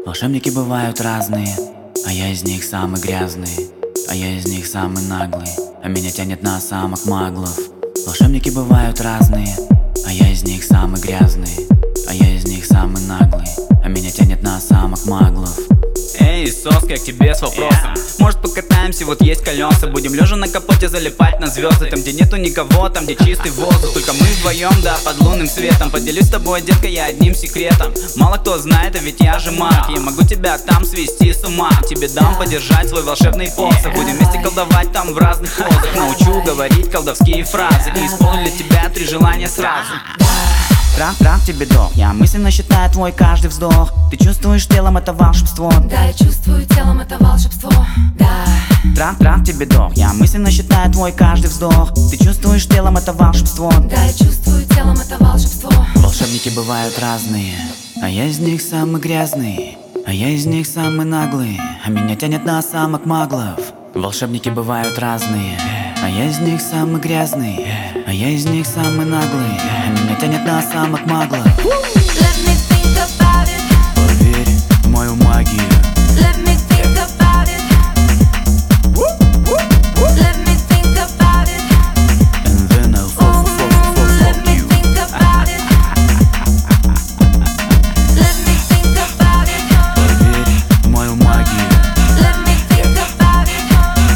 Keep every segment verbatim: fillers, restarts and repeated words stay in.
Волшебники бывают разные, а я из них самый грязный, а я из них самый наглый, а меня тянет на самок маглов. Волшебники бывают разные, а я из них самый грязный, а я из них самый наглый, а меня тянет на самок маглов. Эй, соска, к тебе с вопросом. yeah. Может покатаемся, вот есть колеса. Будем лежа на капоте залипать на звезды. Там, где нету никого, там, где чистый воздух. Только мы вдвоем, да, под лунным светом. Поделюсь с тобой, детка, я одним секретом. Мало кто знает, а ведь я же маг. Я могу тебя там свести с ума. Тебе дам подержать свой волшебный посох. Будем вместе колдовать там в разных позах. Научу говорить колдовские фразы и исполню для тебя три желания сразу. Трах-трах тебе дом, я мысленно считаю твой каждый вздох. Ты чувствуешь телом это волшебство? Да, я чувствую телом это волшебство, да. Трах-трах тебе дом, я мысленно считаю твой каждый вздох. Ты чувствуешь телом это волшебство? Да, я чувствую телом это волшебство. Волшебники бывают разные, а я из них самый грязный, а я из них самый наглый, а меня тянет на самок маглов. Волшебники бывают разные, а я из них самый грязный, а я из них самый наглый, а меня тянет на самок маглов. Let me think about it. Поверь в мою магию. Let me think about it. Let me think about it. And then I'll fuck, fuck, fuck, Let fuck me you. think about it. Let me think about it. Поверь в мою магию. Let me think about it.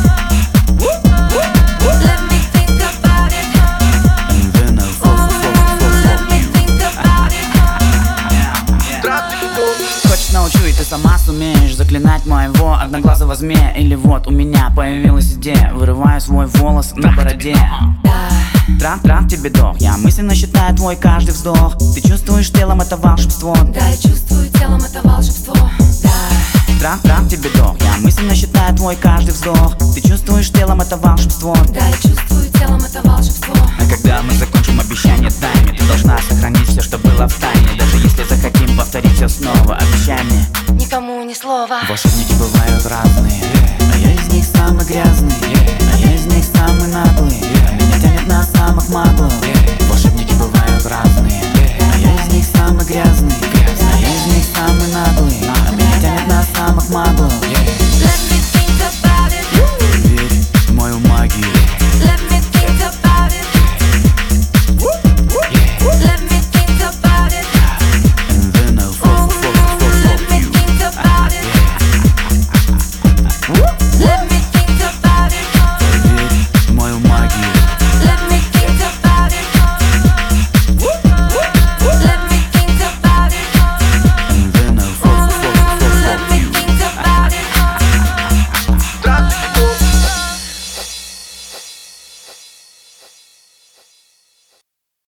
Let me think about it. And then I'll fuck, fuck, fuck, Let fuck me you. think about it. Хочешь научу, и ты сама сумеешь заклинать моего одноглазого змея. Или вот у меня появилась идея, вырываю свой волос на бороде. Трах-трах тебе дох, я мысленно считаю твой каждый вздох. Ты чувствуешь телом это волшебство? Да, я чувствую телом это волшебство, да. Трах-трах тебе дох, я мысленно считаю твой каждый вздох. Ты чувствуешь телом это волшебство? Да, я чувствую телом это волшебство. А когда мы закончим обещание тайны, ты должна сохранить все, что было в тайне. Даже если захотим повторить все снова, обещай мне. Никому ни слова. Волшебники бывают разные, а я из них самый грязный, а я из них самый наглый.